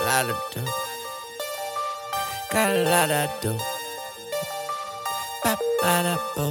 lot of dope. Got a lot of dope. Ba ba da bo.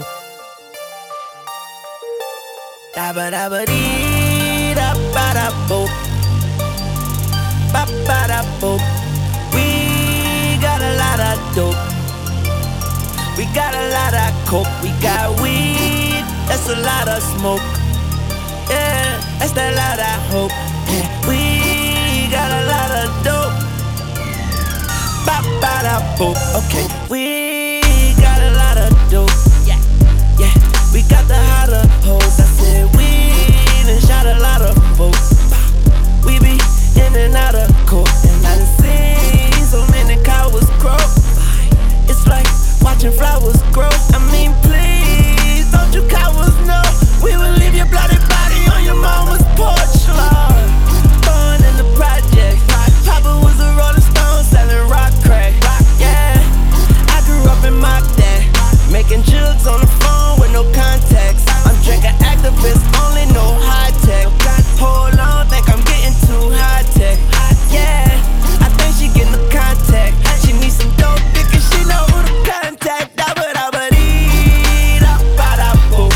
Da ba da ba dee da ba da bo. Ba ba da bo. We got a lot of dope. We got a lot of coke. We got weed. That's a lot of smoke. Yeah, that's that lot of hope. Yeah, we got a lot of dope. Ba ba da boop. Okay, we got a lot of dope. Yeah, yeah, we got the hotter hoes. I said we done shot a lot of folks. We be in and out of court, and I done seen so many cowards grow. It's like watching flowers grow. I mean, please don't you cowards know we will leave your bloody body on your mama's porch, Lord. Born in the project. Papa was a rolling stone selling rock crack. Yeah, I grew up in my dad, making jugs on the phone with no contacts. I'm drinking activists, only no high tech. Hold on, think I'm getting too high tech. Yeah, I think she getting the contact. She needs some dope dick and she know who to contact. Da ba da ba dee da ba da bo.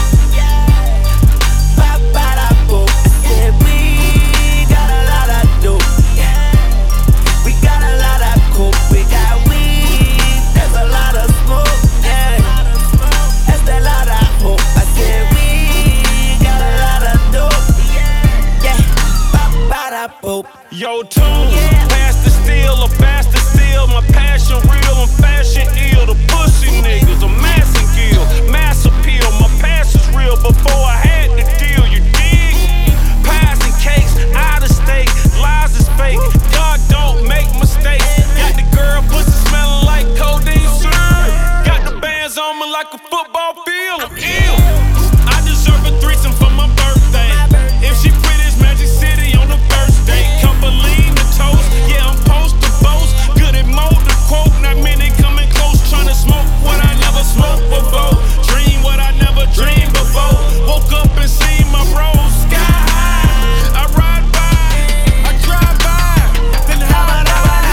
Ba ba da bo. I said we got a lot of dope. We got a lot of coke. We got weed. There's a lot of smoke. Yeah, that's that lot of hope. I said we got a lot of dope. Yeah, ba ba da bo. Yo, tune, pass the steel, or faster still. My passion real, I'm fashion ill. The pussy niggas, a massive gill, mass appeal. My past is real before I had the deal, you dig? Pies and cakes, out of state, lies is fake. God don't make mistakes. Got the girl pussy smelling like codeine syrup. Got the bands on me like a football field, I'm ill. I deserve a threesome for my birthday. If she pretty as Magic City on the first date. Lean the toast, yeah, I'm post to boast. Good at mold to quote, not many coming close. Tryna smoke what I never smoked before. Dream what I never dreamed before. Woke up and seen my bros sky high. I ride by, I drive by. Then how I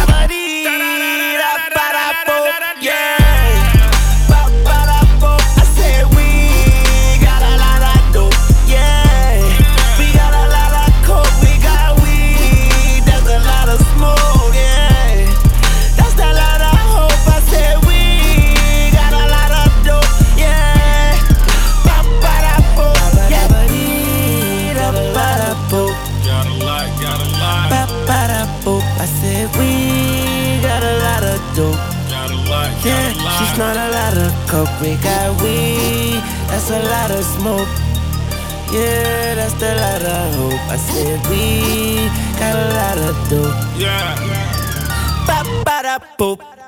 I said we got a lot of dope. Yeah, she's not a lot of coke. We got weed, that's a lot of smoke. Yeah, that's the lot of hope. I said we got a lot of dope. Yeah. Ba ba da boop.